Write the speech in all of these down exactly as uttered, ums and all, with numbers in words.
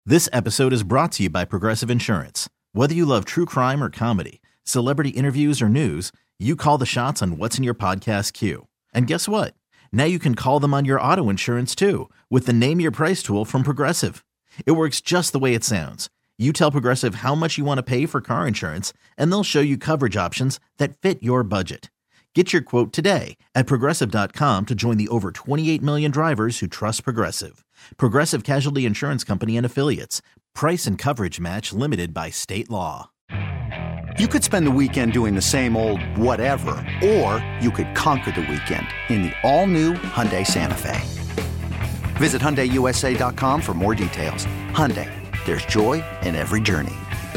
This episode is brought to you by Progressive Insurance. Whether you love true crime or comedy, celebrity interviews or news, you call the shots on what's in your podcast queue. And guess what? Now you can call them on your auto insurance too with the Name Your Price tool from Progressive. It works just the way it sounds. You tell Progressive how much you want to pay for car insurance, and they'll show you coverage options that fit your budget. Get your quote today at Progressive dot com to join the over twenty-eight million drivers who trust Progressive. Progressive Casualty Insurance Company and Affiliates. Price and coverage match limited by state law. You could spend the weekend doing the same old whatever, or you could conquer the weekend in the all-new Hyundai Santa Fe. Visit Hyundai U S A dot com for more details. Hyundai, there's joy in every journey.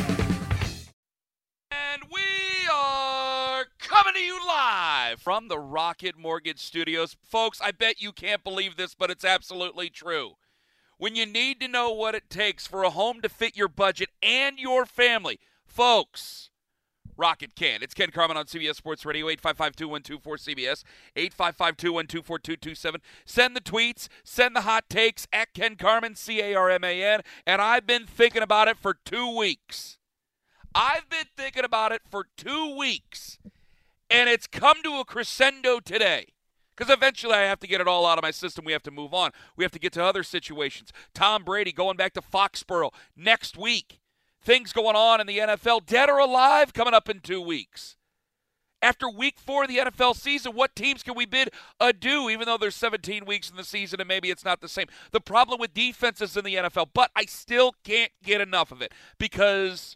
And we are coming to you live from the Rocket Mortgage Studios. Folks, I bet you can't believe this, but it's absolutely true. When you need to know what it takes for a home to fit your budget and your family, folks, Rocket can. It's Ken Carman on C B S Sports Radio, eight five five, two one two, four C B S, eight five five, two one two, four two two seven. Send the tweets, send the hot takes at Ken Carman, C A R M A N, and I've been thinking about it for two weeks. I've been thinking about it for two weeks, and it's come to a crescendo today. Because eventually I have to get it all out of my system. We have to move on. We have to get to other situations. Tom Brady going back to Foxborough next week. Things going on in the N F L, dead or alive, coming up in two weeks. After week four of the N F L season, what teams can we bid adieu, even though there's seventeen weeks in the season and maybe it's not the same? The problem with defenses in the N F L, but I still can't get enough of it because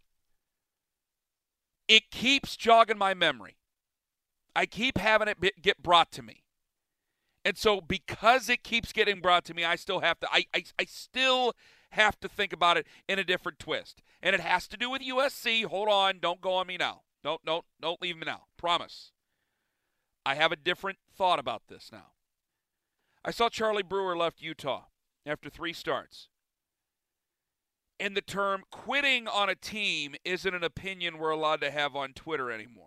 it keeps jogging my memory. I keep having it get brought to me. And so because it keeps getting brought to me, I still have to, I, I, I still have to think about it in a different twist. And it has to do with U S C. Hold on. Don't go on me now. Don't, don't, don't leave me now. Promise. I have a different thought about this now. I saw Charlie Brewer left Utah after three starts. And the term quitting on a team isn't an opinion we're allowed to have on Twitter anymore.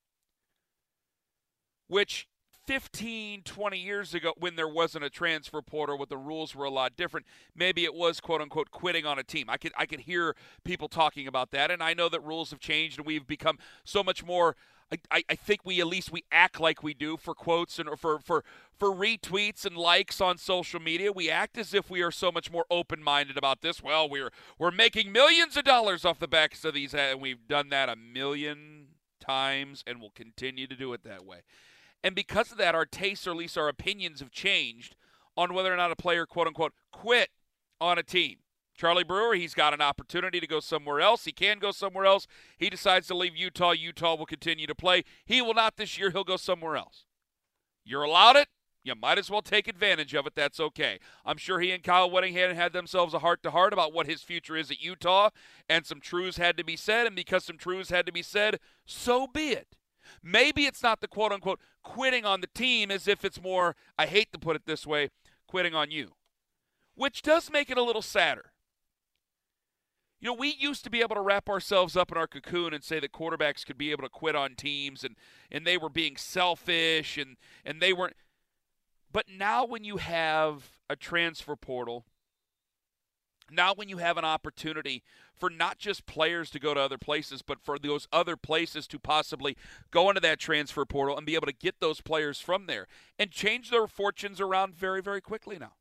Which fifteen, twenty years ago, when there wasn't a transfer portal, when the rules were a lot different, maybe it was, quote-unquote, quitting on a team. I could I could hear people talking about that, and I know that rules have changed, and we've become so much more, I, I think we at least we act like we do for quotes and for, for, for retweets and likes on social media. We act as if we are so much more open-minded about this. Well, we're, we're making millions of dollars off the backs of these, and we've done that a million times, and we'll continue to do it that way. And because of that, our tastes, or at least our opinions, have changed on whether or not a player, quote-unquote, quit on a team. Charlie Brewer, he's got an opportunity to go somewhere else. He can go somewhere else. He decides to leave Utah. Utah will continue to play. He will not this year. He'll go somewhere else. You're allowed it. You might as well take advantage of it. That's okay. I'm sure he and Kyle Whittingham had themselves a heart-to-heart about what his future is at Utah, and some truths had to be said, and because some truths had to be said, so be it. Maybe it's not the quote-unquote quitting on the team as if it's more, I hate to put it this way, quitting on you, which does make it a little sadder. You know, we used to be able to wrap ourselves up in our cocoon and say that quarterbacks could be able to quit on teams and, and they were being selfish and, and they weren't. But now when you have a transfer portal, now when you have an opportunity for not just players to go to other places, but for those other places to possibly go into that transfer portal and be able to get those players from there and change their fortunes around very, very quickly now.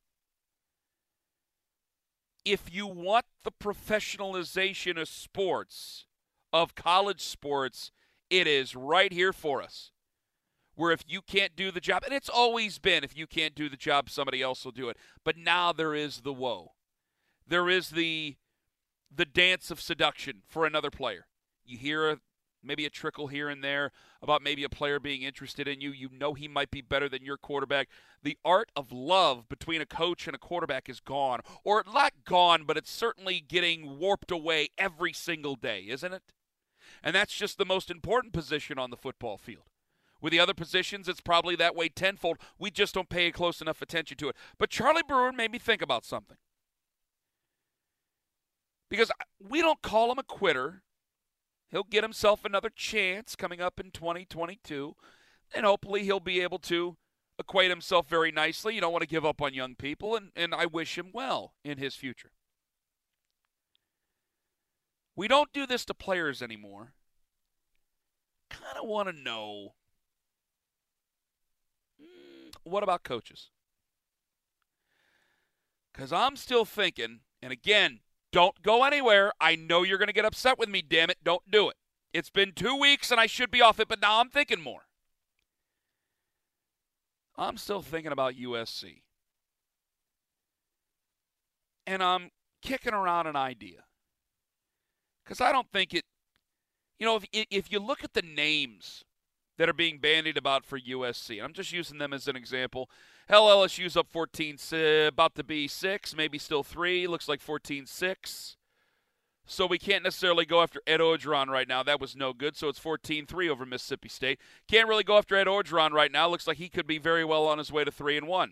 If you want the professionalization of sports, of college sports, it is right here for us. Where if you can't do the job, and it's always been, if you can't do the job, somebody else will do it. But now there is the woe. There is the the dance of seduction for another player. You hear a, maybe a trickle here and there about maybe a player being interested in you. You know he might be better than your quarterback. The art of love between a coach and a quarterback is gone. Or not gone, but it's certainly getting warped away every single day, isn't it? And that's just the most important position on the football field. With the other positions, it's probably that way tenfold. We just don't pay close enough attention to it. But Charlie Brewer made me think about something. Because we don't call him a quitter. He'll get himself another chance coming up in twenty twenty-two, and hopefully he'll be able to equate himself very nicely. You don't want to give up on young people, and, and I wish him well in his future. we don't do this to players anymore. Kind of want to know, mm, what about coaches? Because I'm still thinking, and again, don't go anywhere. I know you're going to get upset with me, damn it. Don't do it. It's been two weeks and I should be off it, but now I'm thinking more. I'm still thinking about U S C. And I'm kicking around an idea. Because I don't think it, you know, if, if you look at the names that are being bandied about for U S C, and I'm just using them as an example. Hell, L S U's up fourteen, about to be six, maybe still three. Looks like fourteen six. So we can't necessarily go after Ed Orgeron right now. That was no good, so it's fourteen three over Mississippi State. Can't really go after Ed Orgeron right now. Looks like he could be very well on his way to three and one.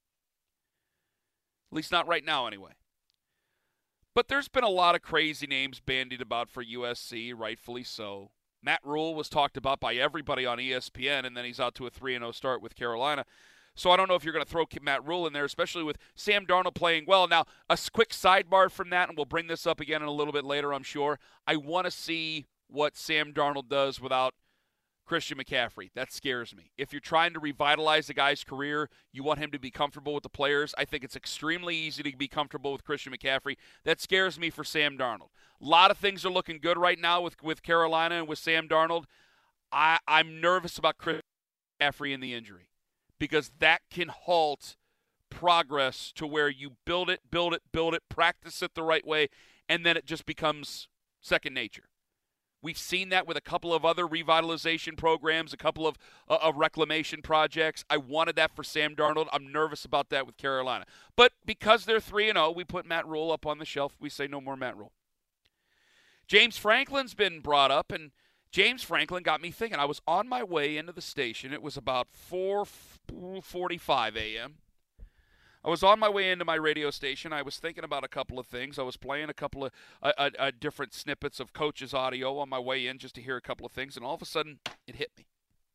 At least not right now, anyway. But there's been a lot of crazy names bandied about for U S C, rightfully so. Matt Rhule was talked about by everybody on E S P N, and then he's out to a three and oh start with Carolina. So I don't know if you're going to throw Matt Rhule in there, especially with Sam Darnold playing well. Now, a quick sidebar from that, and we'll bring this up again in a little bit later, I'm sure. I want to see what Sam Darnold does without Christian McCaffrey. That scares me. If you're trying to revitalize the guy's career, you want him to be comfortable with the players. I think it's extremely easy to be comfortable with Christian McCaffrey. That scares me for Sam Darnold. A lot of things are looking good right now with, with Carolina and with Sam Darnold. I, I'm nervous about Christian McCaffrey and the injury, because that can halt progress to where you build it, build it, build it, practice it the right way, and then it just becomes second nature. We've seen that with a couple of other revitalization programs, a couple of, uh, of reclamation projects. I wanted that for Sam Darnold. I'm nervous about that with Carolina. But because they're three and oh, we put Matt Rhule up on the shelf. We say no more Matt Rhule. James Franklin's been brought up, and James Franklin got me thinking. I was on my way into the station. It was about four forty-five a.m. I was on my way into my radio station. I was thinking about a couple of things. I was playing a couple of uh, uh, uh, different snippets of Coach's audio on my way in just to hear a couple of things, and all of a sudden, it hit me.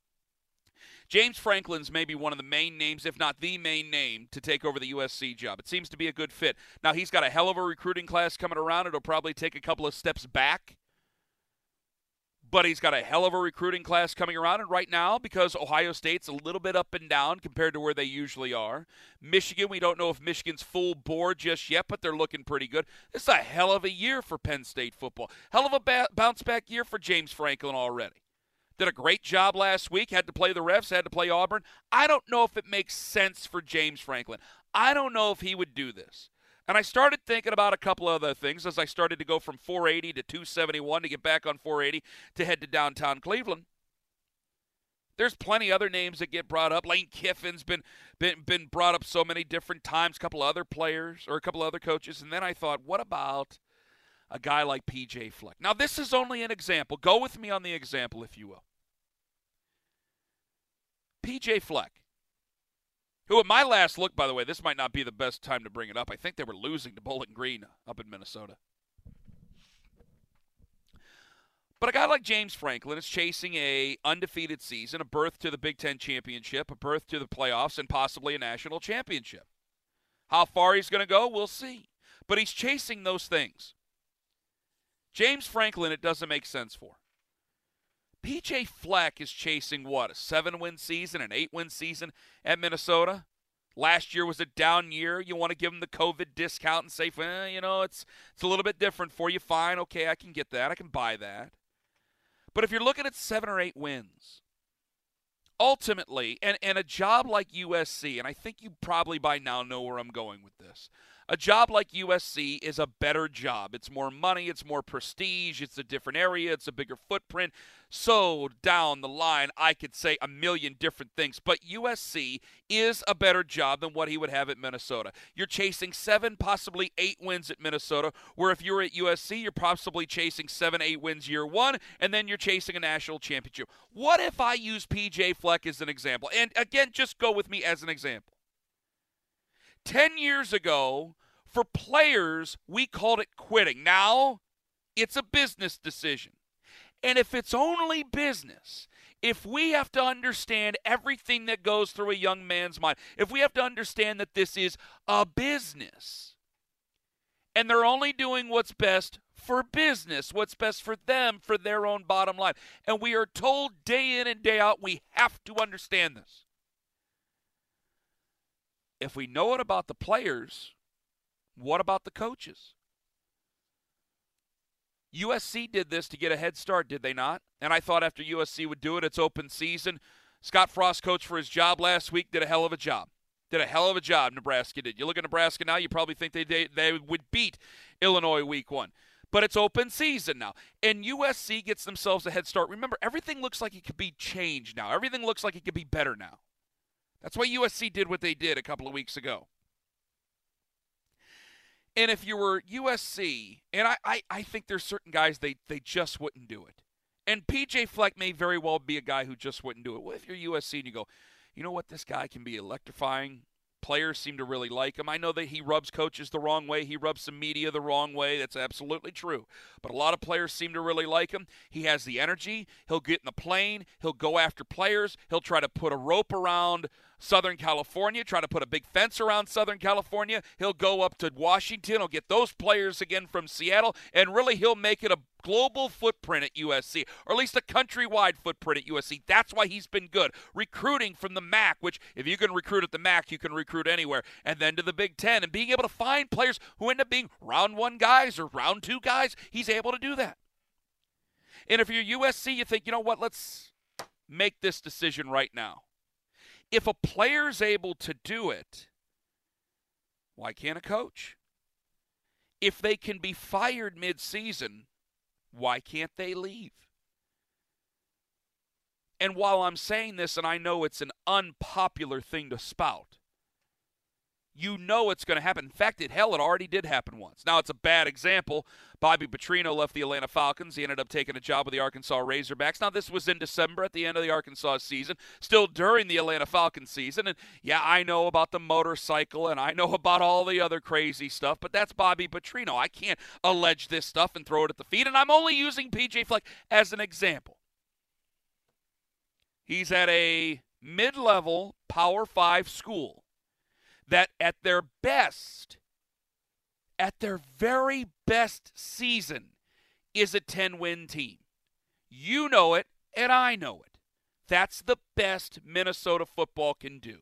James Franklin's maybe one of the main names, if not the main name, to take over the U S C job. It seems to be a good fit. Now, he's got a hell of a recruiting class coming around. It'll probably take a couple of steps back. But he's got a hell of a recruiting class coming around, and right now, because Ohio State's a little bit up and down compared to where they usually are. Michigan, we don't know if Michigan's full board just yet, but they're looking pretty good. This is a hell of a year for Penn State football. Hell of a ba- bounce-back year for James Franklin already. Did a great job last week, had to play the refs, had to play Auburn. I don't know if it makes sense for James Franklin. I don't know if he would do this. And I started thinking about a couple of other things as I started to go from four eighty to two seventy-one to get back on four eighty to head to downtown Cleveland. There's plenty other names that get brought up. Lane Kiffin's been, been, been brought up so many different times, a couple other players or a couple other coaches. And then I thought, what about a guy like P J Fleck? Now, this is only an example. Go with me on the example, if you will. P J Fleck, who at my last look, by the way, this might not be the best time to bring it up. I think they were losing to Bowling Green up in Minnesota. But a guy like James Franklin is chasing a undefeated season, a berth to the Big Ten championship, a berth to the playoffs, and possibly a national championship. How far he's going to go, we'll see. But he's chasing those things. James Franklin, it doesn't make sense for. P J Fleck is chasing, what, a seven-win season, an eight-win season at Minnesota? Last year was a down year. You want to give him the COVID discount and say, well, you know, it's it's a little bit different for you. Fine, okay, I can get that. I can buy that. But if you're looking at seven or eight wins, ultimately, and, and a job like U S C, and I think you probably by now know where I'm going with this, a job like U S C is a better job. It's more money. It's more prestige. It's a different area. It's a bigger footprint. So down the line, I could say a million different things. But U S C is a better job than what he would have at Minnesota. You're chasing seven, possibly eight wins at Minnesota, where if you're at U S C, you're possibly chasing seven, eight wins year one, and then you're chasing a national championship. What if I use P J Fleck as an example? And again, just go with me as an example. Ten years ago, for players, we called it quitting. Now, it's a business decision. And if it's only business, if we have to understand everything that goes through a young man's mind, if we have to understand that this is a business, and they're only doing what's best for business, what's best for them, for their own bottom line. And we are told day in and day out, we have to understand this. If we know it about the players, what about the coaches? U S C did this to get a head start, did they not? And I thought after U S C would do it, it's open season. Scott Frost, coach for his job last week, did a hell of a job. Did a hell of a job, Nebraska did. You look at Nebraska now, you probably think they, they, they would beat Illinois week one. But it's open season now. And U S C gets themselves a head start. Remember, everything looks like it could be changed now. Everything looks like it could be better now. That's why U S C did what they did a couple of weeks ago. And if you were U S C, and I, I, I think there's certain guys, they, they just wouldn't do it. And P J Fleck may very well be a guy who just wouldn't do it. Well, if you're U S C and you go, you know what, this guy can be electrifying. Players seem to really like him. I know that he rubs coaches the wrong way. He rubs some media the wrong way. That's absolutely true. But a lot of players seem to really like him. He has the energy. He'll get in the plane. He'll go after players. He'll try to put a rope around Southern California, try to put a big fence around Southern California. He'll go up to Washington. He'll get those players again from Seattle. And really, he'll make it a global footprint at U S C, or at least a countrywide footprint at U S C. That's why he's been good. Recruiting from the M A C, which if you can recruit at the M A C, you can recruit anywhere, and then to the Big Ten, and being able to find players who end up being round one guys or round two guys, he's able to do that. And if you're U S C, you think, you know what, let's make this decision right now. If a player's able to do it, why can't a coach? If they can be fired mid-season, why can't they leave? And while I'm saying this, and I know it's an unpopular thing to spout, you know it's going to happen. In fact, it hell, it already did happen once. Now, it's a bad example. Bobby Petrino left the Atlanta Falcons. He ended up taking a job with the Arkansas Razorbacks. Now, this was in December at the end of the Arkansas season, still during the Atlanta Falcons season. And, yeah, I know about the motorcycle, and I know about all the other crazy stuff, but that's Bobby Petrino. I can't allege this stuff and throw it at the feet, and I'm only using P J Fleck as an example. He's at a mid-level Power Five school that at their best, at their very best season, is a ten-win team. You know it, and I know it. That's the best Minnesota football can do.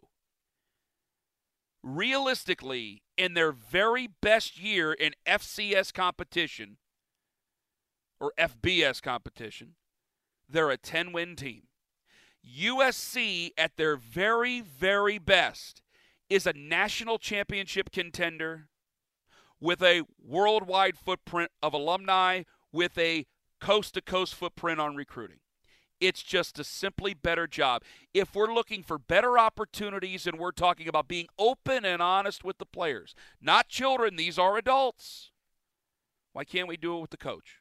Realistically, in their very best year in F C S competition, or F B S competition, they're a ten-win team. U S C, at their very, very best, is a national championship contender with a worldwide footprint of alumni, with a coast-to-coast footprint on recruiting. It's just a simply better job. If we're looking for better opportunities and we're talking about being open and honest with the players, not children, these are adults, why can't we do it with the coach?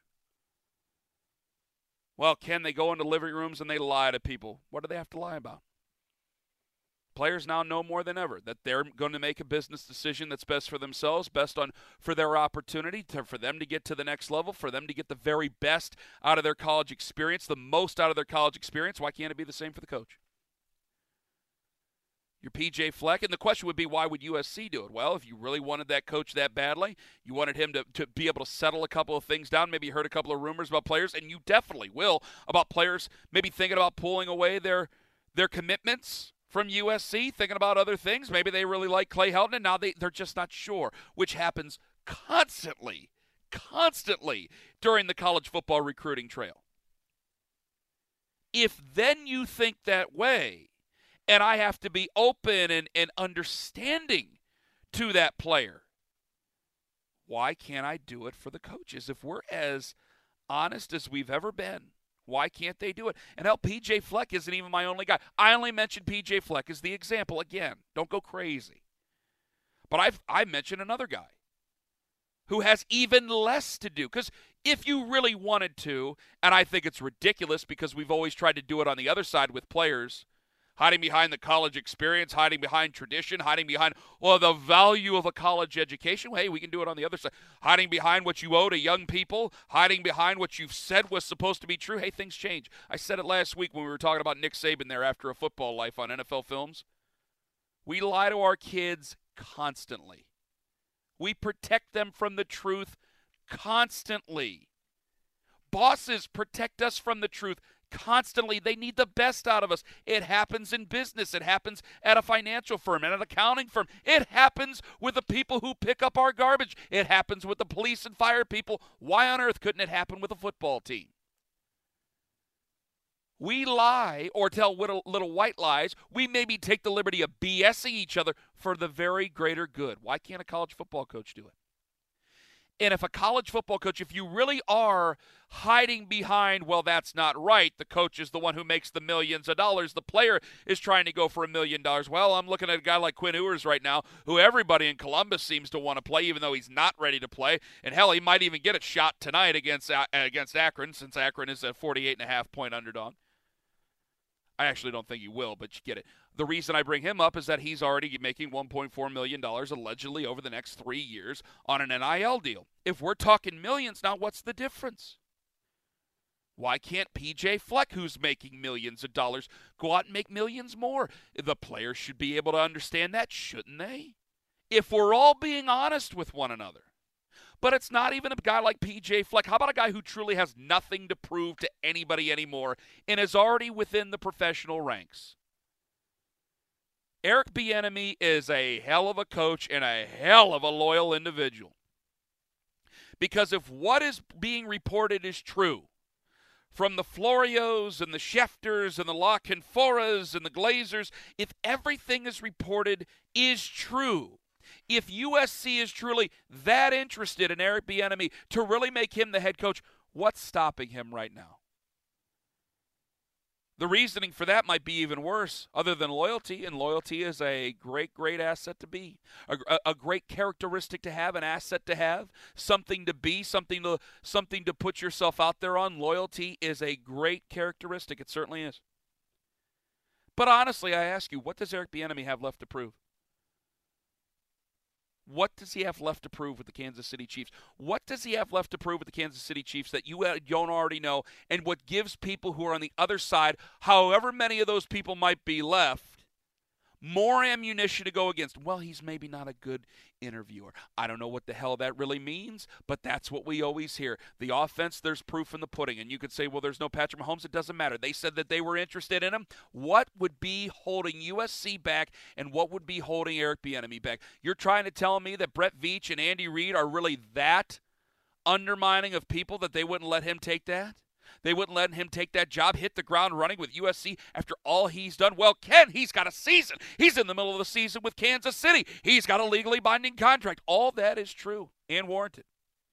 Well, can they go into living rooms and they lie to people? What do they have to lie about? Players now know more than ever that they're going to make a business decision that's best for themselves, best on for their opportunity, to, for them to get to the next level, for them to get the very best out of their college experience, the most out of their college experience. Why can't it be the same for the coach? You're P J Fleck, and the question would be, why would U S C do it? Well, if you really wanted that coach that badly, you wanted him to, to be able to settle a couple of things down, maybe you heard a couple of rumors about players, and you definitely will, about players maybe thinking about pulling away their their commitments from U S C, thinking about other things. Maybe they really like Clay Helton, and now they, they're just not sure, which happens constantly, constantly during the college football recruiting trail. If then you think that way, and I have to be open and, and understanding to that player, why can't I do it for the coaches? If we're as honest as we've ever been, why can't they do it? And hell, P J Fleck isn't even my only guy. I only mentioned P J Fleck as the example. Again, don't go crazy. But I've I mentioned another guy who has even less to do. Because if you really wanted to, and I think it's ridiculous because we've always tried to do it on the other side with players, hiding behind the college experience, hiding behind tradition, hiding behind, well, the value of a college education. Well, hey, we can do it on the other side. Hiding behind what you owe to young people, hiding behind what you've said was supposed to be true. Hey, things change. I said it last week when we were talking about Nick Saban there after A Football Life on N F L Films. We lie to our kids constantly. We protect them from the truth constantly. Bosses protect us from the truth constantly. They need the best out of us. It happens in business. It happens at a financial firm, at an accounting firm. It happens with the people who pick up our garbage. It happens with the police and fire people. Why on earth couldn't it happen with a football team? We lie or tell little, little white lies. We maybe take the liberty of BSing each other for the very greater good. Why can't a college football coach do it? And if a college football coach, if you really are hiding behind, well, that's not right, the coach is the one who makes the millions of dollars, the player is trying to go for a million dollars. Well, I'm looking at a guy like Quinn Ewers right now, who everybody in Columbus seems to want to play, even though he's not ready to play. And hell, he might even get a shot tonight against uh, against Akron, since Akron is a forty-eight and a half point underdog. I actually don't think he will, but you get it. The reason I bring him up is that he's already making one point four million dollars allegedly over the next three years on an N I L deal. If we're talking millions now, what's the difference? Why can't P J Fleck, who's making millions of dollars, go out and make millions more? The players should be able to understand that, shouldn't they? If we're all being honest with one another. But it's not even a guy like P J Fleck. How about a guy who truly has nothing to prove to anybody anymore and is already within the professional ranks? Eric Bieniemy is a hell of a coach and a hell of a loyal individual. Because if what is being reported is true, from the Florios and the Schefters and the La Canforas and the Glazers, if everything is reported is true, if U S C is truly that interested in Eric Bieniemy to really make him the head coach, what's stopping him right now? The reasoning for that might be even worse, other than loyalty, and loyalty is a great, great asset to be, a, a, a great characteristic to have, an asset to have, something to be, something to something to put yourself out there on. Loyalty is a great characteristic. It certainly is. But honestly, I ask you, what does Eric Bieniemy have left to prove? What does he have left to prove with the Kansas City Chiefs? What does he have left to prove with the Kansas City Chiefs that you don't already know? And what gives people who are on the other side, however many of those people might be left, more ammunition to go against? Well, he's maybe not a good interviewer. I don't know what the hell that really means, but that's what we always hear. The offense, there's proof in the pudding. And you could say, well, there's no Patrick Mahomes. It doesn't matter. They said that they were interested in him. What would be holding U S C back, and what would be holding Eric Bieniemy back? You're trying to tell me that Brett Veach and Andy Reid are really that undermining of people that they wouldn't let him take that? They wouldn't let him take that job, hit the ground running with U S C after all he's done? Well, Ken, he's got a season. He's in the middle of the season with Kansas City. He's got a legally binding contract. All that is true and warranted.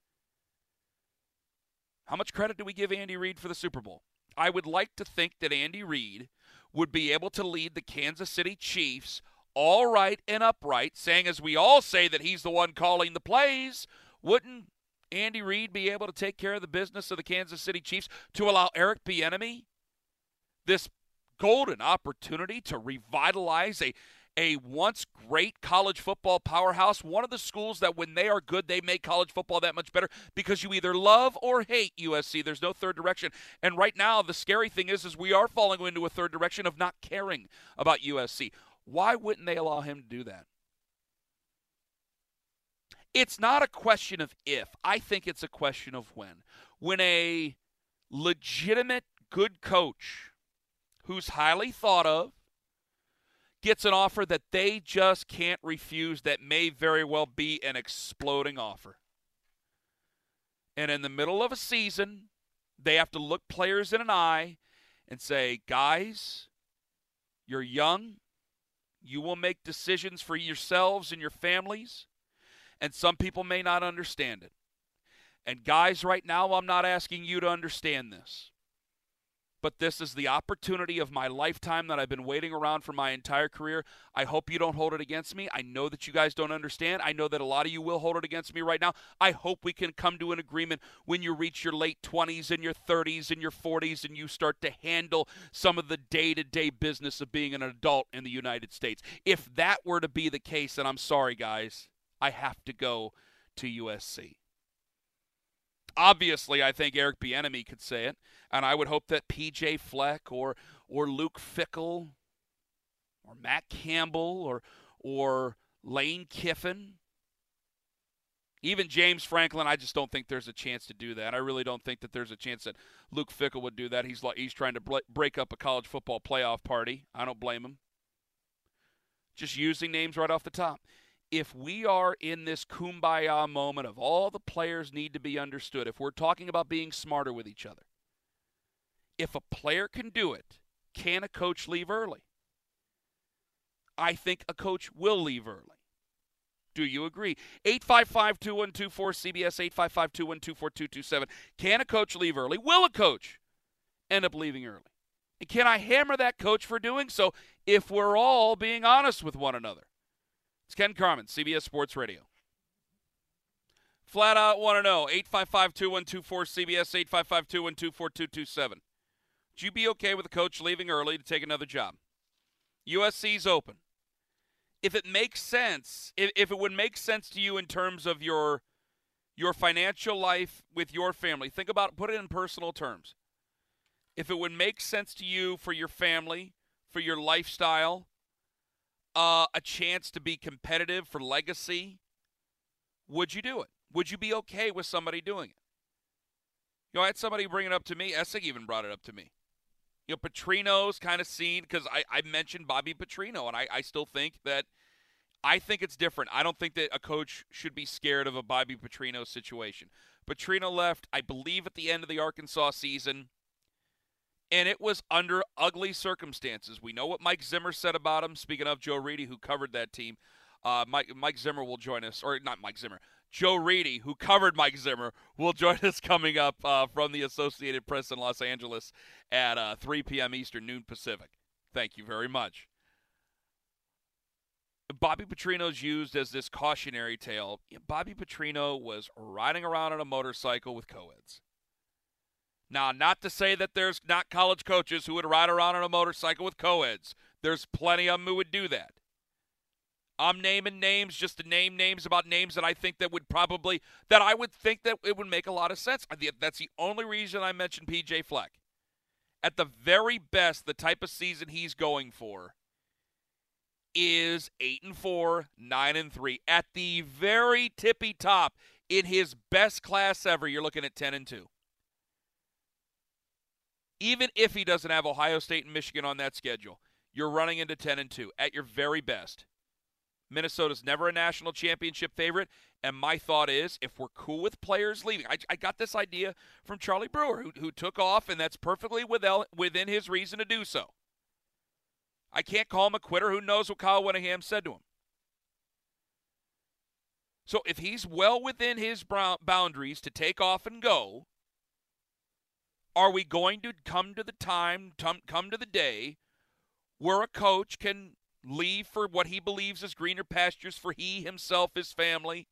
How much credit do we give Andy Reid for the Super Bowl? I would like to think that Andy Reid would be able to lead the Kansas City Chiefs all right and upright, saying, as we all say, that he's the one calling the plays. Wouldn't Andy Reid be able to take care of the business of the Kansas City Chiefs to allow Eric Bieniemy this golden opportunity to revitalize a, a once great college football powerhouse, one of the schools that when they are good, they make college football that much better, because you either love or hate U S C. There's no third direction. And right now, the scary thing is, is we are falling into a third direction of not caring about U S C. Why wouldn't they allow him to do that? It's not a question of if. I think it's a question of when. When a legitimate good coach who's highly thought of gets an offer that they just can't refuse, that may very well be an exploding offer. And in the middle of a season, they have to look players in an eye and say, guys, you're young. You will make decisions for yourselves and your families. And some people may not understand it. And guys, right now, I'm not asking you to understand this. But this is the opportunity of my lifetime that I've been waiting around for my entire career. I hope you don't hold it against me. I know that you guys don't understand. I know that a lot of you will hold it against me right now. I hope we can come to an agreement when you reach your late twenties and your thirties and your forties and you start to handle some of the day-to-day business of being an adult in the United States. If that were to be the case, then I'm sorry, guys. I have to go to U S C. Obviously, I think Eric Bieniemy could say it, and I would hope that P J Fleck or or Luke Fickell or Matt Campbell or or Lane Kiffin Even James Franklin, I just don't think there's a chance to do that. I really don't think that there's a chance that Luke Fickell would do that. He's like, he's trying to break up a college football playoff party. I don't blame him. Just using names right off the top. If we are in this kumbaya moment of all the players need to be understood, if we're talking about being smarter with each other, if a player can do it, can a coach leave early? I think a coach will leave early. Do you agree? eight five five, two one two four, C B S, eight five five, two one two, four two two seven. Can a coach leave early? Will a coach end up leaving early? And can I hammer that coach for doing so if we're all being honest with one another? It's Ken Carman, C B S Sports Radio. Flat out want to know, eight five five, two one two four, C B S, eight five five, two one two, four two two seven. Would you be okay with a coach leaving early to take another job? U S C's open. If it makes sense, if, if it would make sense to you in terms of your your financial life with your family, think about it, put it in personal terms. If it would make sense to you for your family, for your lifestyle, uh, a chance to be competitive for legacy, would you do it? Would you be okay with somebody doing it? You know, I had somebody bring it up to me. Essig even brought it up to me. You know, Petrino's kind of seen, because I, I mentioned Bobby Petrino, and I, I still think that, I think it's different. I don't think that a coach should be scared of a Bobby Petrino situation. Petrino left, I believe, at the end of the Arkansas season, and it was under ugly circumstances. We know what Mike Zimmer said about him. Speaking of Joe Reedy, who covered that team, uh, Mike, Mike Zimmer will join us, or not Mike Zimmer, Joe Reedy, who covered Mike Zimmer, will join us coming up uh, from the Associated Press in Los Angeles at uh, three p.m. Eastern, noon Pacific. Thank you very much. Bobby Petrino's used as this cautionary tale. Bobby Petrino was riding around on a motorcycle with co-eds. Now, not to say that there's not college coaches who would ride around on a motorcycle with co-eds. There's plenty of them who would do that. I'm naming names just to name names about names that I think that would probably, that I would think that it would make a lot of sense. That's the only reason I mentioned P J Fleck. At the very best, the type of season he's going for is eight and four, nine and three. At the very tippy top, in his best class ever, you're looking at ten and two. Even if he doesn't have Ohio State and Michigan on that schedule, you're running into ten and two at your very best. Minnesota's never a national championship favorite, and my thought is, if we're cool with players leaving, I, I got this idea from Charlie Brewer, who, who took off, and that's perfectly within, within his reason to do so. I can't call him a quitter. Who knows what Kyle Whittingham said to him? So if he's well within his boundaries to take off and go, are we going to come to the time, come to the day, where a coach can leave for what he believes is greener pastures for he, himself, his family,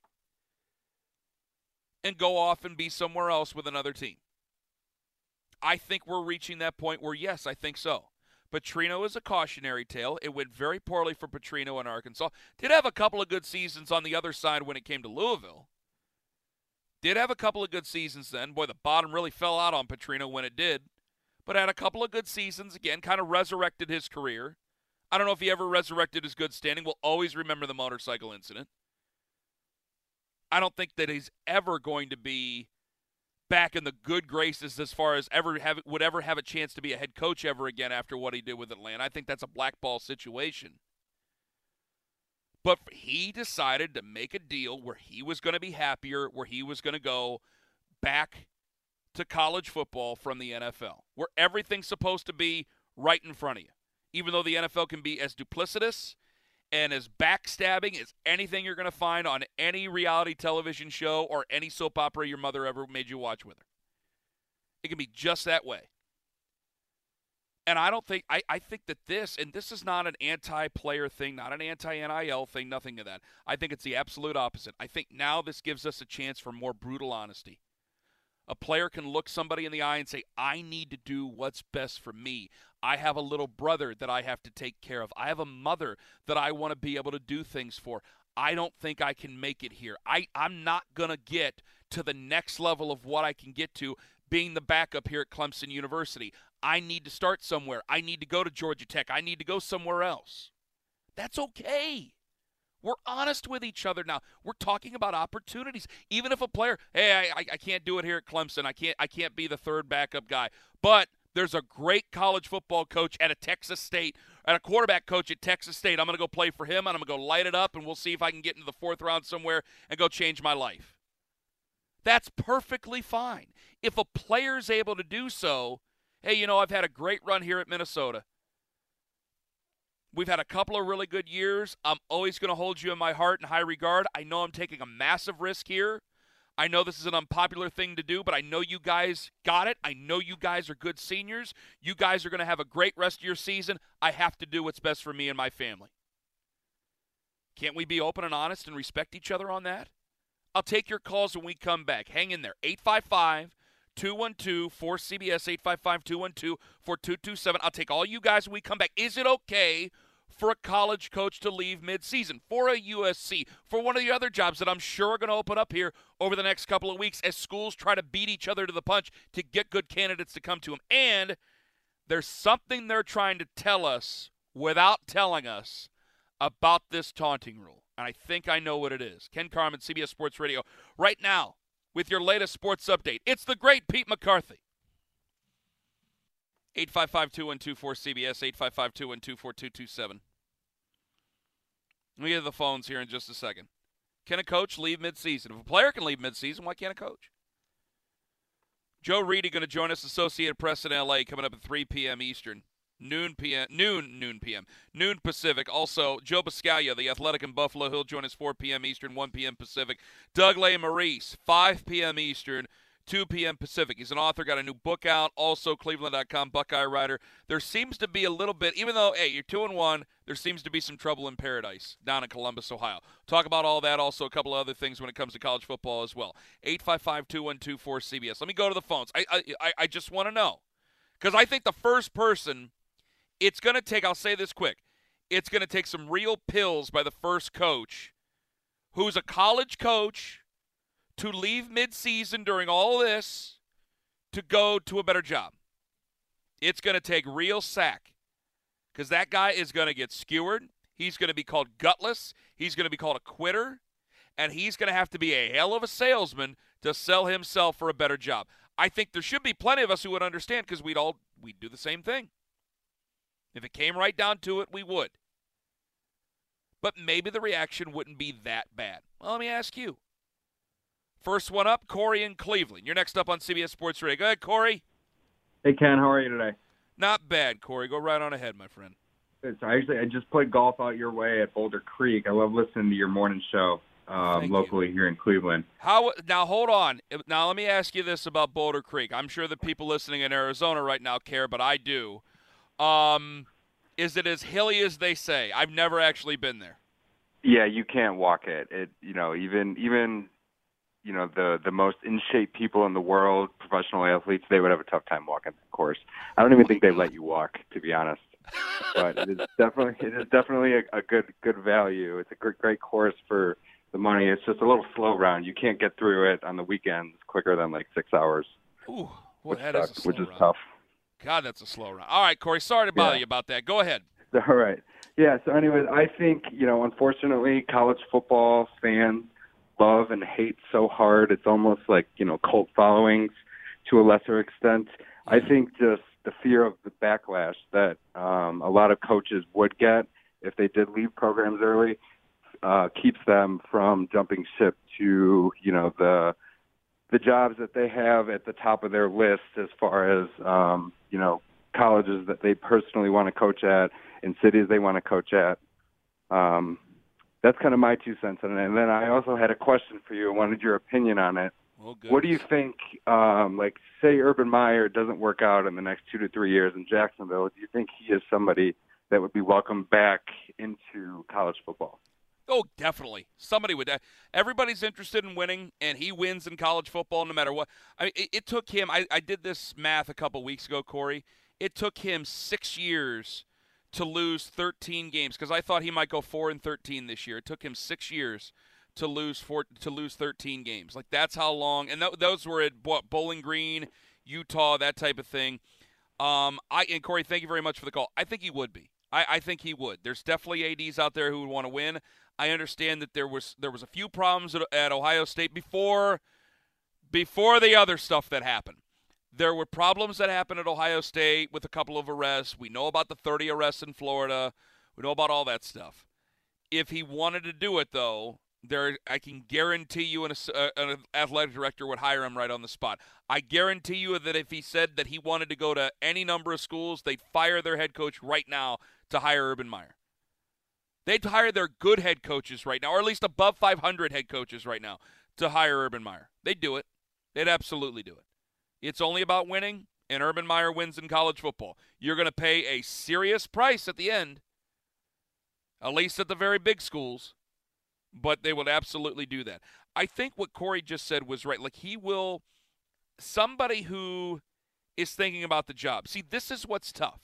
and go off and be somewhere else with another team? I think we're reaching that point where, yes, I think so. Petrino is a cautionary tale. It went very poorly for Petrino in Arkansas. Did have a couple of good seasons on the other side when it came to Louisville. Did have a couple of good seasons then. Boy, the bottom really fell out on Petrino when it did. But had a couple of good seasons again, kind of resurrected his career. I don't know if he ever resurrected his good standing. We'll always remember the motorcycle incident. I don't think that he's ever going to be back in the good graces as far as ever have would ever have a chance to be a head coach ever again after what he did with Atlanta. I think that's a blackball situation. But he decided to make a deal where he was going to be happier, where he was going to go back to college football from the N F L, where everything's supposed to be right in front of you. Even though the N F L can be as duplicitous and as backstabbing as anything you're going to find on any reality television show or any soap opera your mother ever made you watch with her. It can be just that way. And I don't think, I, I think that this, and this is not an anti-player thing, not an anti-N I L thing, nothing of that. I think it's the absolute opposite. I think now this gives us a chance for more brutal honesty. A player can look somebody in the eye and say, I need to do what's best for me. I have a little brother that I have to take care of. I have a mother that I want to be able to do things for. I don't think I can make it here. I, I'm not going to get to the next level of what I can get to being the backup here at Clemson University. I need to start somewhere. I need to go to Georgia Tech. I need to go somewhere else. That's okay. We're honest with each other now. We're talking about opportunities. Even if a player, hey, I, I can't do it here at Clemson. I can't I can't be the third backup guy. But there's a great college football coach at a Texas State, and a quarterback coach at Texas State. I'm going to go play for him, and I'm going to go light it up, and we'll see if I can get into the fourth round somewhere and go change my life. That's perfectly fine. If a player's able to do so, hey, you know, I've had a great run here at Minnesota. We've had a couple of really good years. I'm always going to hold you in my heart in high regard. I know I'm taking a massive risk here. I know this is an unpopular thing to do, but I know you guys got it. I know you guys are good seniors. You guys are going to have a great rest of your season. I have to do what's best for me and my family. Can't we be open and honest and respect each other on that? I'll take your calls when we come back. Hang in there. eight five five, two one two, four C B S, eight five five, two one two, four two two seven. I'll take all you guys when we come back. Is it okay for a college coach to leave midseason, for a U S C, for one of the other jobs that I'm sure are going to open up here over the next couple of weeks as schools try to beat each other to the punch to get good candidates to come to them? And there's something they're trying to tell us without telling us about this taunting rule. And I think I know what it is. Ken Carman, C B S Sports Radio, right now with your latest sports update. It's the great Pete McCarthy. eight five five, two one two, four C B S, eight five five, two one two, four two two seven. Let me get to the phones here in just a second. Can a coach leave midseason? If a player can leave midseason, why can't a coach? Joe Reedy going to join us, Associated Press in L A, coming up at three p.m. Eastern. Noon p.m. Noon, noon p.m. Noon Pacific. Also, Joe Biscaglia, the Athletic in Buffalo. He'll join us four p.m. Eastern, one p.m. Pacific. Doug Lesmerises, five p.m. Eastern, two p.m. Pacific. He's an author, got a new book out. Also, Cleveland dot com, Buckeye writer. There seems to be a little bit, even though, hey, you're two and one, there seems to be some trouble in paradise down in Columbus, Ohio. Talk about all that. Also, a couple of other things when it comes to college football as well. eight five five, two one two, four C B S. Let me go to the phones. I I, I just want to know. Because I think the first person, it's going to take, I'll say this quick, it's going to take some real pills by the first coach who's a college coach to leave midseason during all this to go to a better job. It's going to take real sack because that guy is going to get skewered. He's going to be called gutless. He's going to be called a quitter. And he's going to have to be a hell of a salesman to sell himself for a better job. I think there should be plenty of us who would understand because we'd all we'd do the same thing. If it came right down to it, we would. But maybe the reaction wouldn't be that bad. Well, let me ask you. First one up, Corey in Cleveland. You're next up on C B S Sports Radio. Go ahead, Corey. Hey, Ken. How are you today? Not bad, Corey. Go right on ahead, my friend. So actually, I just played golf out your way at Boulder Creek. I love listening to your morning show um, locally you. here in Cleveland. How now? Hold on. Now let me ask you this about Boulder Creek. I'm sure the people listening in Arizona right now care, but I do. Um, is it as hilly as they say? I've never actually been there. Yeah, you can't walk it. It you know even even. you know, the, the most in-shape people in the world, professional athletes, they would have a tough time walking that course. I don't even think they let you walk, to be honest. But it is definitely it is definitely a, a good good value. It's a great, great course for the money. It's just a little slow round. You can't get through it on the weekends quicker than like six hours. Ooh, boy, that sucks, is a slow which is round. tough. God, that's a slow round. All right, Corey, sorry to bother Yeah. you about that. Go ahead. All right. Yeah, so anyways, I think, you know, unfortunately, college football fans love and hate so hard. It's almost like, you know, cult followings to a lesser extent. I think just the fear of the backlash that um, a lot of coaches would get if they did leave programs early uh, keeps them from jumping ship to, you know, the the jobs that they have at the top of their list as far as, um, you know, colleges that they personally want to coach at and cities they want to coach at. Um That's kind of my two cents on it. And then I also had a question for you. I wanted your opinion on it. Well, good. What do you think, um, like, say Urban Meyer doesn't work out in the next two to three years in Jacksonville, do you think he is somebody that would be welcomed back into college football? Oh, definitely. Somebody would. Everybody's interested in winning, and he wins in college football no matter what. I mean, it, it took him, I, I did this math a couple weeks ago, Corey. It took him six years to lose thirteen games because I thought he might go four and thirteen this year. It took him six years to lose four, to lose thirteen games. Like that's how long. And th- those were at Bowling Green, Utah, that type of thing. Um, I and Corey, thank you very much for the call. I think he would be. I, I think he would. There's definitely A Ds out there who would want to win. I understand that there was there was a few problems at, at Ohio State before before the other stuff that happened. There were problems that happened at Ohio State with a couple of arrests. We know about the thirty arrests in Florida. We know about all that stuff. If he wanted to do it, though, there I can guarantee you an, uh, an athletic director would hire him right on the spot. I guarantee you that if he said that he wanted to go to any number of schools, they'd fire their head coach right now to hire Urban Meyer. They'd hire their good head coaches right now, or at least above five hundred head coaches right now, to hire Urban Meyer. They'd do it. They'd absolutely do it. It's only about winning, and Urban Meyer wins in college football. You're going to pay a serious price at the end, at least at the very big schools, but they would absolutely do that. I think what Corey just said was right. Like, he will – somebody who is thinking about the job. See, this is what's tough.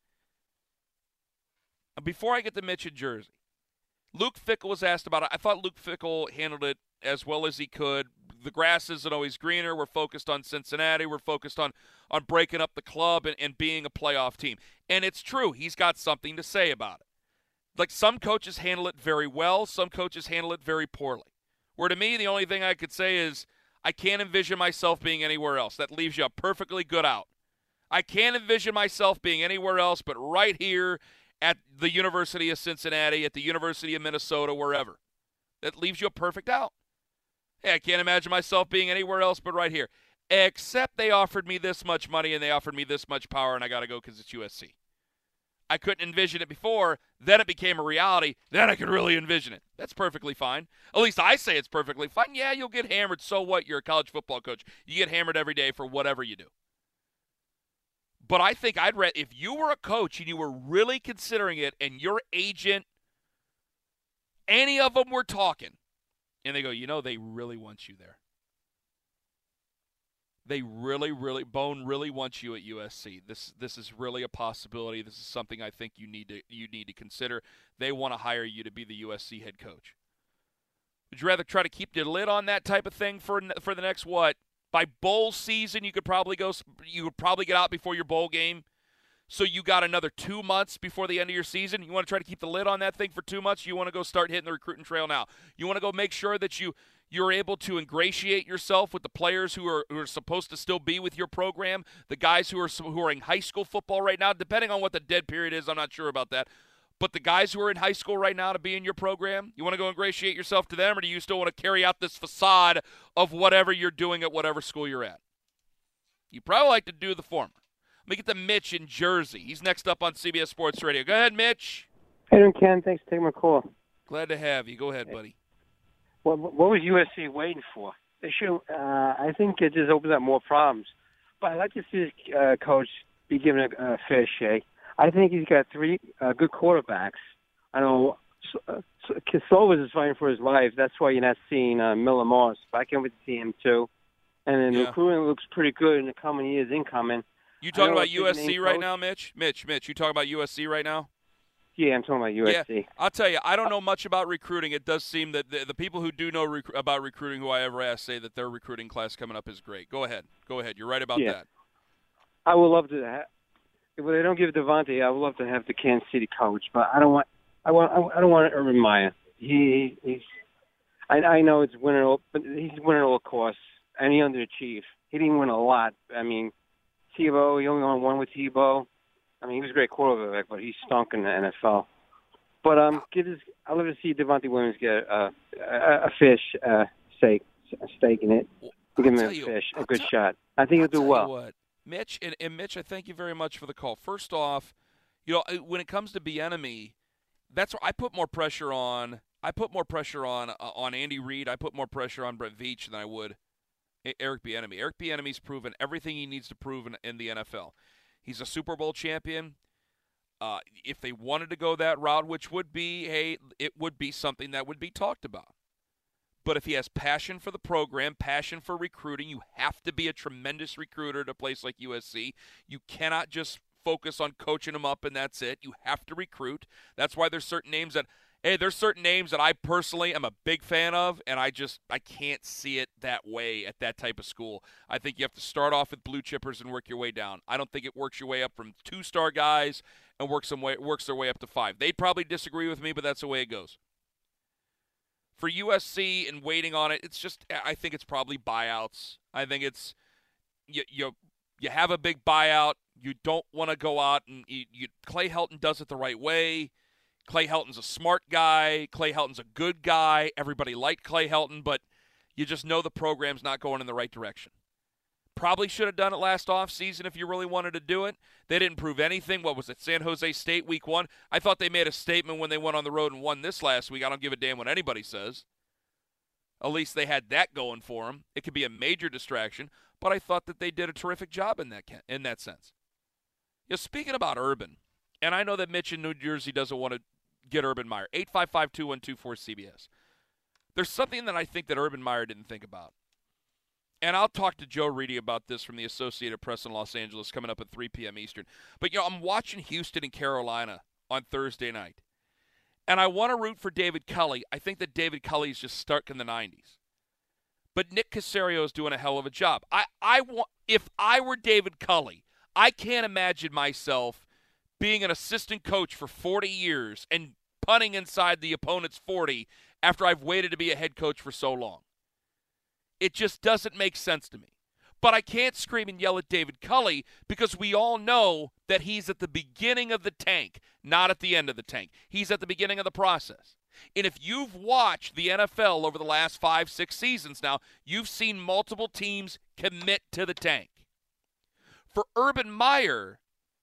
Before I get to Mitch in Jersey, Luke Fickell was asked about it. I thought Luke Fickell handled it as well as he could. The grass isn't always greener. We're focused on Cincinnati. We're focused on, on breaking up the club and, and being a playoff team. And it's true. He's got something to say about it. Like, some coaches handle it very well. Some coaches handle it very poorly. Where to me, the only thing I could say is I can't envision myself being anywhere else. That leaves you a perfectly good out. I can't envision myself being anywhere else but right here at the University of Cincinnati, at the University of Minnesota, wherever. That leaves you a perfect out. Hey, I can't imagine myself being anywhere else but right here. Except they offered me this much money and they offered me this much power, and I got to go because it's U S C. I couldn't envision it before. Then it became a reality. Then I could really envision it. That's perfectly fine. At least I say it's perfectly fine. Yeah, you'll get hammered. So what? You're a college football coach. You get hammered every day for whatever you do. But I think I'd read if you were a coach and you were really considering it, and your agent, any of them were talking, and they go, you know, they really want you there. They really, really, Bone really wants you at U S C. This this is really a possibility. This is something I think you need to you need to consider. They want to hire you to be the U S C head coach. Would you rather try to keep the lid on that type of thing for for the next what? By bowl season, you could probably go. You would probably get out before your bowl game. So you got another two months before the end of your season. You want to try to keep the lid on that thing for two months. You want to go start hitting the recruiting trail now. You want to go make sure that you you're able to ingratiate yourself with the players who are who are supposed to still be with your program, the guys who are who are in high school football right now. Depending on what the dead period is, I'm not sure about that. But the guys who are in high school right now to be in your program, you want to go ingratiate yourself to them, or do you still want to carry out this facade of whatever you're doing at whatever school you're at? You probably like to do the former. Let me get to Mitch in Jersey. He's next up on C B S Sports Radio. Go ahead, Mitch. Hey, doing, Ken. Thanks for taking my call. Glad to have you. Go ahead, buddy. What, what was U S C waiting for? They should. Uh, I think it just opens up more problems. But I'd like to see this uh, coach be given a, a fair shake. I think he's got three uh, good quarterbacks. I know uh, Slovis is fighting for his life. That's why you're not seeing uh, Miller Morris. But I can't wait to see him, too. And then yeah. the recruiting looks pretty good in the coming years incoming. You talking about U S C right coach. now, Mitch? Mitch, Mitch, you talking about U S C right now? Yeah, I'm talking about U S C. Yeah, I'll tell you, I don't know much about recruiting. It does seem that the, the people who do know rec- about recruiting who I ever ask say that their recruiting class coming up is great. Go ahead. Go ahead. You're right about yeah. that. I would love to have – if they don't give Devontae, I would love to have the Kansas City coach. But I don't want – I want I don't want Urban Meyer. He he's – I, I know it's winning all, but he's winning all costs, and he underachieved. He didn't win a lot. I mean, Tebow, he only won one with Tebow. I mean, he was a great quarterback, but he stunk in the N F L. But um, give his, I'd love to see Devontae Williams get uh, a, a fish uh, steak, a steak in it. Give him a you, fish, I'll a good tell, shot. I think I'll he'll do tell well. You what, Mitch, and, and Mitch, I thank you very much for the call. First off, you know, when it comes to Bieniemy, that's where I put more pressure on. I put more pressure on uh, on Andy Reid. I put more pressure on Brett Veach than I would Eric Bieniemy. Eric Bieniemy's proven everything he needs to prove in, in the N F L. He's a Super Bowl champion. Uh, if they wanted to go that route, which would be, hey, it would be something that would be talked about. But if he has passion for the program, passion for recruiting, you have to be a tremendous recruiter at a place like U S C. You cannot just focus on coaching them up and that's it. You have to recruit. That's why there's certain names that, hey, there's certain names that I personally am a big fan of, and I just I can't see it that way at that type of school. I think you have to start off with blue chippers and work your way down. I don't think it works your way up from two-star guys and works some way works their way up to five. They'd probably disagree with me, but that's the way it goes. For U S C and waiting on it, it's just, I think it's probably buyouts. I think it's, you you, you have a big buyout. You don't want to go out and you, you, Clay Helton does it the right way. Clay Helton's a smart guy. Clay Helton's a good guy. Everybody liked Clay Helton, but you just know the program's not going in the right direction. Probably should have done it last offseason if you really wanted to do it. They didn't prove anything. What was it, San Jose State week one? I thought they made a statement when they went on the road and won this last week. I don't give a damn what anybody says. At least they had that going for them. It could be a major distraction, but I thought that they did a terrific job in that in that sense. You know, speaking about Urban, and I know that Mitch in New Jersey doesn't want to get Urban Meyer. eight five five, two one two four, C B S. There's something that I think that Urban Meyer didn't think about. And I'll talk to Joe Reedy about this from the Associated Press in Los Angeles coming up at three p.m. Eastern. But, you know, I'm watching Houston and Carolina on Thursday night. And I want to root for David Culley. I think that David Culley is just stuck in the nineties. But Nick Caserio is doing a hell of a job. I, I want, if I were David Culley, I can't imagine myself being an assistant coach for forty years and punting inside the opponent's forty after I've waited to be a head coach for so long. It just doesn't make sense to me. But I can't scream and yell at David Culley because we all know that he's at the beginning of the tank, not at the end of the tank. He's at the beginning of the process. And if you've watched the N F L over the last five, six seasons now, you've seen multiple teams commit to the tank. For Urban Meyer,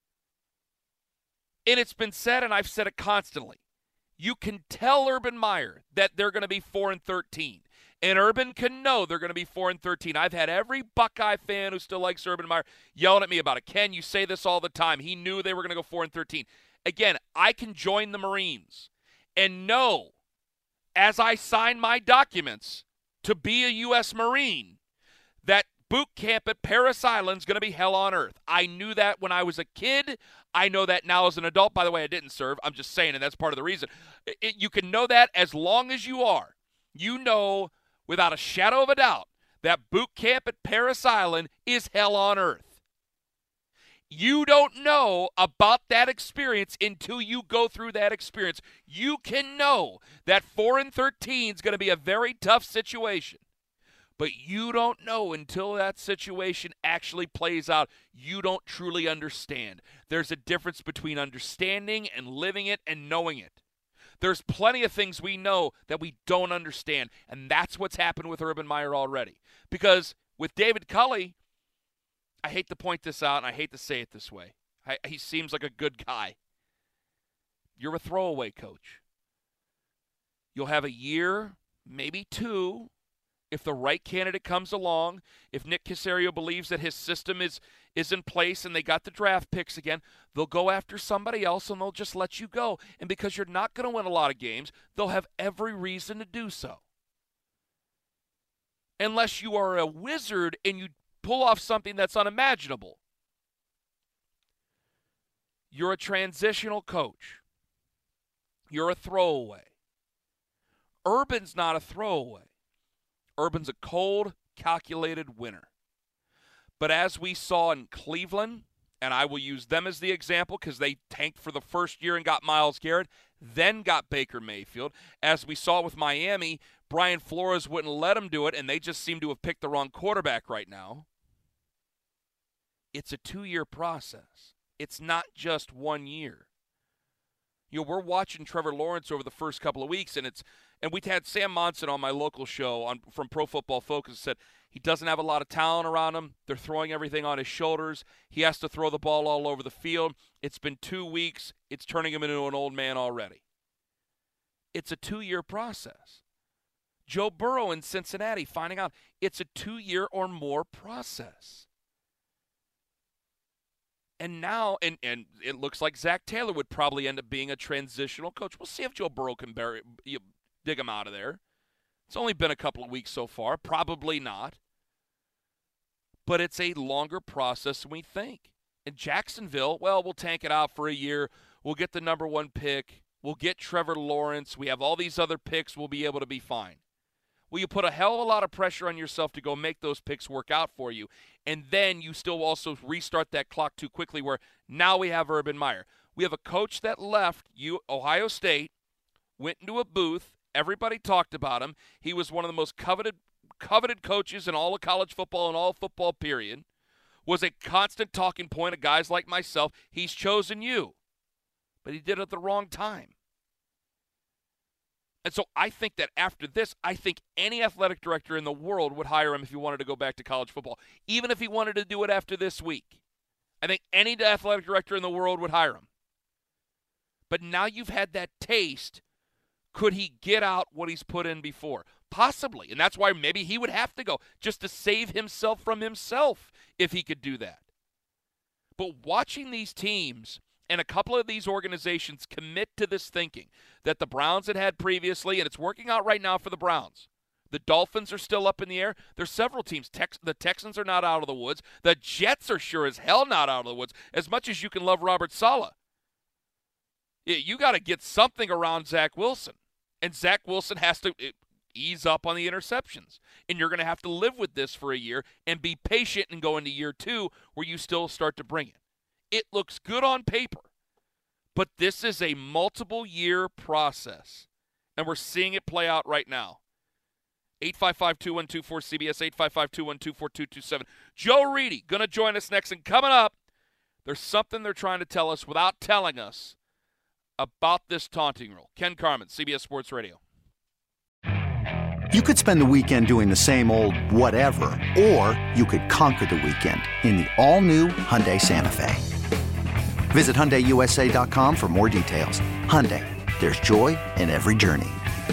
and it's been said, and I've said it constantly, you can tell Urban Meyer that they're going to be four and thirteen. And Urban can know they're going to be four and thirteen. I've had every Buckeye fan who still likes Urban Meyer yelling at me about it. Ken, you say this all the time. He knew they were going to go four and thirteen. Again, I can join the Marines and know, as I sign my documents to be a U S Marine, that boot camp at Parris Island is going to be hell on earth. I knew that when I was a kid. I know that now as an adult. By the way, I didn't serve. I'm just saying, and that's part of the reason. It, you can know that as long as you are. You know without a shadow of a doubt that boot camp at Parris Island is hell on earth. You don't know about that experience until you go through that experience. You can know that four and thirteen is going to be a very tough situation. But you don't know until that situation actually plays out. You don't truly understand. There's a difference between understanding and living it and knowing it. There's plenty of things we know that we don't understand, and that's what's happened with Urban Meyer already. Because with David Culley, I hate to point this out, and I hate to say it this way. I, he seems like a good guy. You're a throwaway coach. You'll have a year, maybe two, if the right candidate comes along, if Nick Caserio believes that his system is is in place and they got the draft picks again, they'll go after somebody else and they'll just let you go. And because you're not going to win a lot of games, they'll have every reason to do so. Unless you are a wizard and you pull off something that's unimaginable. You're a transitional coach. You're a throwaway. Urban's not a throwaway. Urban's a cold, calculated winner. But as we saw in Cleveland, and I will use them as the example because they tanked for the first year and got Myles Garrett, then got Baker Mayfield. As we saw with Miami, Brian Flores wouldn't let them do it, and they just seem to have picked the wrong quarterback right now. It's a two-year process. It's not just one year. You know, we're watching Trevor Lawrence over the first couple of weeks, and it's and we had Sam Monson on my local show on from Pro Football Focus said he doesn't have a lot of talent around him. They're throwing everything on his shoulders. He has to throw the ball all over the field. It's been two weeks. It's turning him into an old man already. It's a two-year process. Joe Burrow in Cincinnati finding out it's a two-year or more process. And now, and, and it looks like Zach Taylor would probably end up being a transitional coach. We'll see if Joe Burrow can bury, you, dig him out of there. It's only been a couple of weeks so far. Probably not. But it's a longer process than we think. In Jacksonville, well, we'll tank it out for a year. We'll get the number one pick. We'll get Trevor Lawrence. We have all these other picks. We'll be able to be fine. Well, you put a hell of a lot of pressure on yourself to go make those picks work out for you. And then you still also restart that clock too quickly where now we have Urban Meyer. We have a coach that left you, Ohio State, went into a booth Everybody talked about him. He was one of the most coveted coveted coaches in all of college football and all football period. Was a constant talking point of guys like myself. He's chosen you. But he did it at the wrong time. And so I think that after this, I think any athletic director in the world would hire him if he wanted to go back to college football, even if he wanted to do it after this week. I think any athletic director in the world would hire him. But now you've had that taste. Could he get out what he's put in before? Possibly. And that's why maybe he would have to go just to save himself from himself if he could do that. But watching these teams and a couple of these organizations commit to this thinking that the Browns had had previously, and it's working out right now for the Browns. The Dolphins are still up in the air. There's several teams. Tex- the Texans are not out of the woods. The Jets are sure as hell not out of the woods, as much as you can love Robert Saleh. You got to get something around Zach Wilson. And Zach Wilson has to ease up on the interceptions. And you're going to have to live with this for a year and be patient and go into year two where you still start to bring it. It looks good on paper, but this is a multiple-year process, and we're seeing it play out right now. eight five five, two one two four, C B S, eight five five, two one two, four two two seven. Joe Reedy going to join us next, and coming up, there's something they're trying to tell us without telling us about this taunting rule. Ken Carman, C B S Sports Radio. You could spend the weekend doing the same old whatever, or you could conquer the weekend in the all-new Hyundai Santa Fe. Visit Hyundai U S A dot com for more details. Hyundai, there's joy in every journey.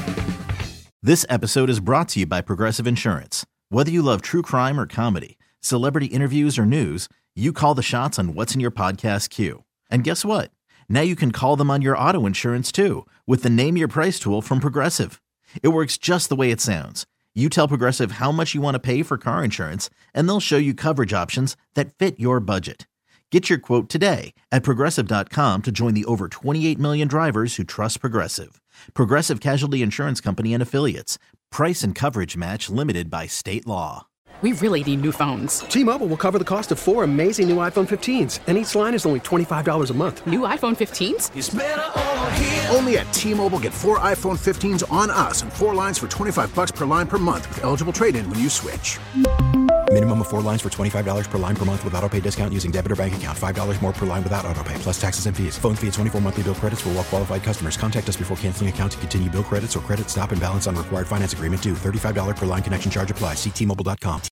This episode is brought to you by Progressive Insurance. Whether you love true crime or comedy, celebrity interviews or news, you call the shots on what's in your podcast queue. And guess what? Now you can call them on your auto insurance too with the Name Your Price tool from Progressive. It works just the way it sounds. You tell Progressive how much you want to pay for car insurance, and they'll show you coverage options that fit your budget. Get your quote today at Progressive dot com to join the over twenty-eight million drivers who trust Progressive. Progressive Casualty Insurance Company and Affiliates. Price and coverage match limited by state law. We really need new phones. T-Mobile will cover the cost of four amazing new iPhone fifteens, and each line is only twenty-five dollars a month. New iPhone fifteens? It's better over here. Only at T-Mobile, get four iPhone fifteens on us and four lines for twenty-five dollars per line per month with eligible trade-in when you switch. Minimum of four lines for twenty-five dollars per line per month with autopay discount using debit or bank account. five dollars more per line without autopay, plus taxes and fees. Phone fee at twenty-four monthly bill credits for well-qualified customers. Contact us before canceling account to continue bill credits or credit stop and balance on required finance agreement due. thirty-five dollars per line connection charge applies. See T Mobile dot com.